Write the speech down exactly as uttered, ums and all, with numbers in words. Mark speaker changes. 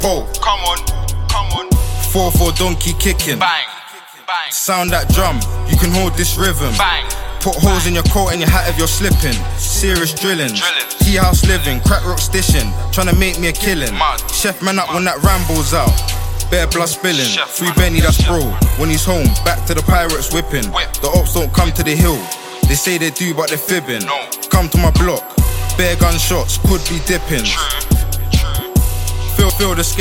Speaker 1: Pole.
Speaker 2: Come on, come on.
Speaker 1: four four donkey kicking.
Speaker 2: Bang, bang.
Speaker 1: Sound that drum, you can hold this rhythm.
Speaker 2: Bang.
Speaker 1: Put holes in your coat and your hat if you're slipping. Serious drilling.
Speaker 2: Drilling.
Speaker 1: Key house living, crack rock stishing. Tryna make me a killing.
Speaker 2: Mad.
Speaker 1: Chef man up when that Rambo's out. Bare blood spilling.
Speaker 2: Chef
Speaker 1: Free
Speaker 2: man.
Speaker 1: Benny, that's bro. When he's home, back to the pirates whipping.
Speaker 2: Whip.
Speaker 1: The ops don't come to the hill. They say they do, but they're fibbing.
Speaker 2: No.
Speaker 1: Come to my block. Bare gunshots, could be dipping.
Speaker 2: True, true.
Speaker 1: Feel, feel the